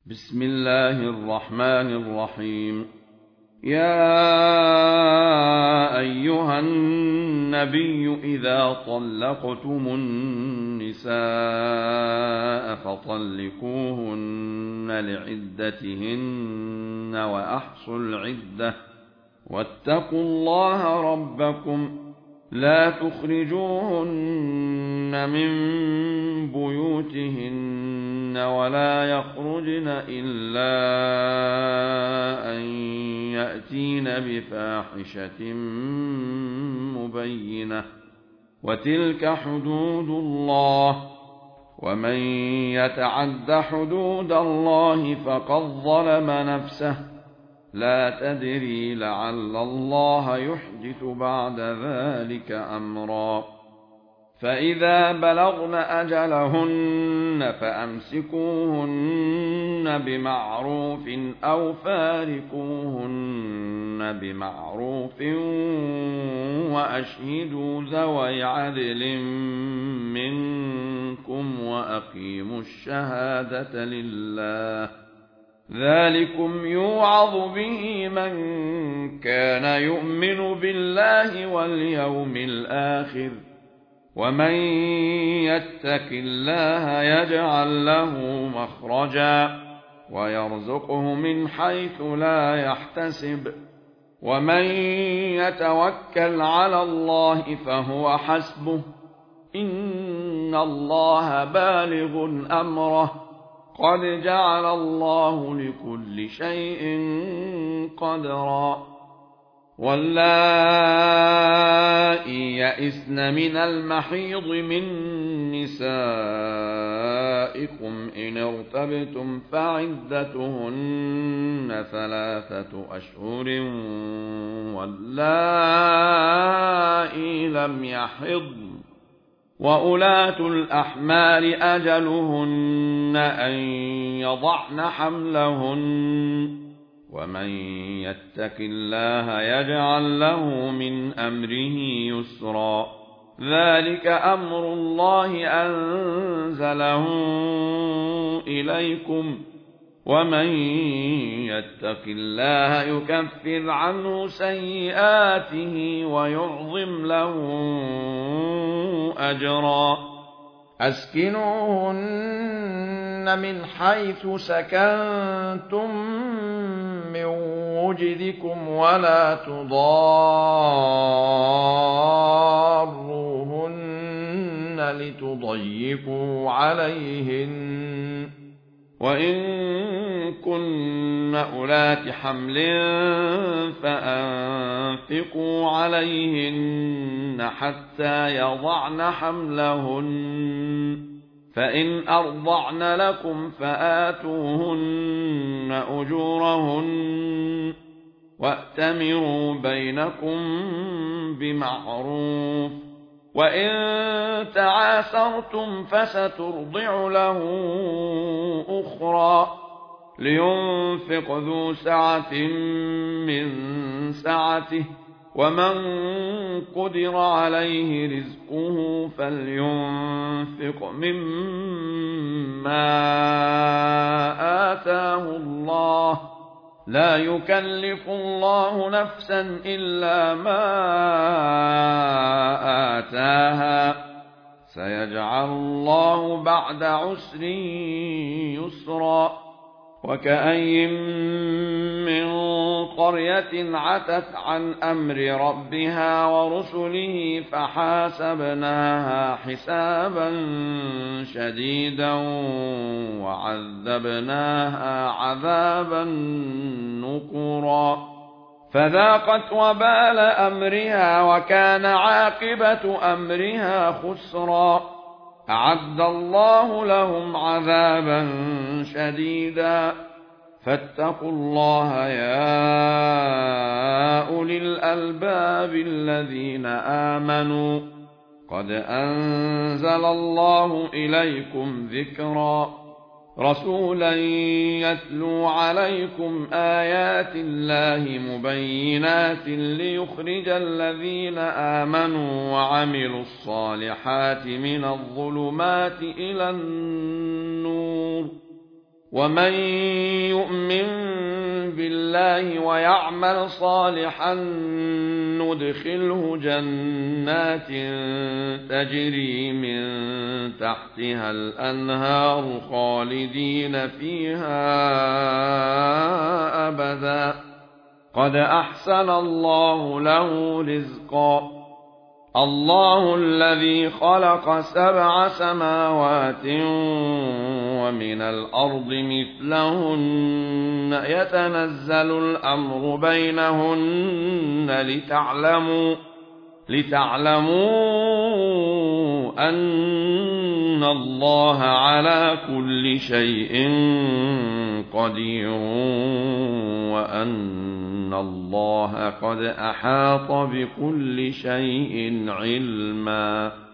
بسم الله الرحمن الرحيم. يا أيها النبي إذا طلقتم النساء فطلقوهن لعدتهن وأحصوا العدة واتقوا الله ربكم لا تخرجوهن من بيوتهن ولا يخرجن إلا أن يأتين بفاحشة مبينة وتلك حدود الله ومن يتعد حدود الله فقد ظلم نفسه لا تدري لعل الله يحدث بعد ذلك أمرا. فإذا بلغن أجلهن فأمسكوهن بمعروف أو فارقوهن بمعروف وأشهدوا ذوي عدل منكم وأقيموا الشهادة لله ذلكم يوعظ به من كان يؤمن بالله واليوم الآخر ومن يتق الله يجعل له مخرجا ويرزقه من حيث لا يحتسب ومن يتوكل على الله فهو حسبه إن الله بالغ أمره قد جعل الله لكل شيء قدرا. واللائي يئسن من المحيض من نسائكم إن ارتبتم فعدتهن 3 أشهر واللائي لم يحضن وأولاة الأحمال أجلهن أن يضعن حملهن ومن يتق الله يجعل له من أمره يسرا ذلك أمر الله أنزله إليكم ومن يتق الله يكفر عنه سيئاته ويعظم له أجرا. أسكنوهن من حيث سكنتم من وجدكم ولا تضاروهن لتضيقوا عليهن وإن كن أولات حمل فأنفقوا عليهن حتى يضعن حملهن فإن أرضعن لكم فآتوهن أجورهن وأتمروا بينكم بمعروف وإن تعاسرتم فسترضع له أخرى لينفق ذو سعة من سعته ومن قدر عليه رزقه فلينفق مما آتاه الله لا يكلف الله نفسا إلا ما آتاها سيجعل الله بعد عسر يسرا. وكأين من قرية عتت عن أمر ربها ورسله فحاسبناها حسابا شديدا وعذبناها عذابا نكرا فذاقت وبال أمرها وكان عاقبة أمرها خسرا. أعد الله لهم عذابا شديدا فاتقوا الله يا أولي الألباب الذين آمنوا قد أنزل الله إليكم ذكرا رسولا يتلو عليكم آيات الله مبينات ليخرج الذين آمنوا وعملوا الصالحات من الظلمات إلى النور ومن يؤمن بالله ويعمل صالحا ندخله جنات تجري من تحتها الأنهار خالدين فيها أبدا قد أحسن الله له رزقا الله الذي خلق 7 سماوات ومن الأرض مثلهن يتنزل الأمر بينهن لتعلموا أن الله على كل شيء قدير وأن الله قد أحاط بكل شيء علما